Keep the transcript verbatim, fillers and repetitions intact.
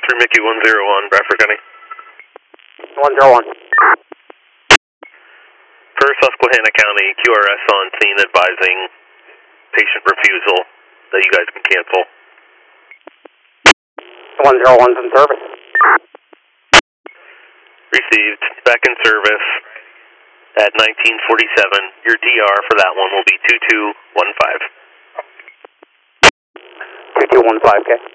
three Mickey one zero one, Bradford County. one zero one. For Susquehanna County, Q R S on scene advising patient refusal that you guys can cancel. one zero one's in service. Received. Back in service at nineteen forty-seven. Your D R for that one will be two two one five. two two one five, okay.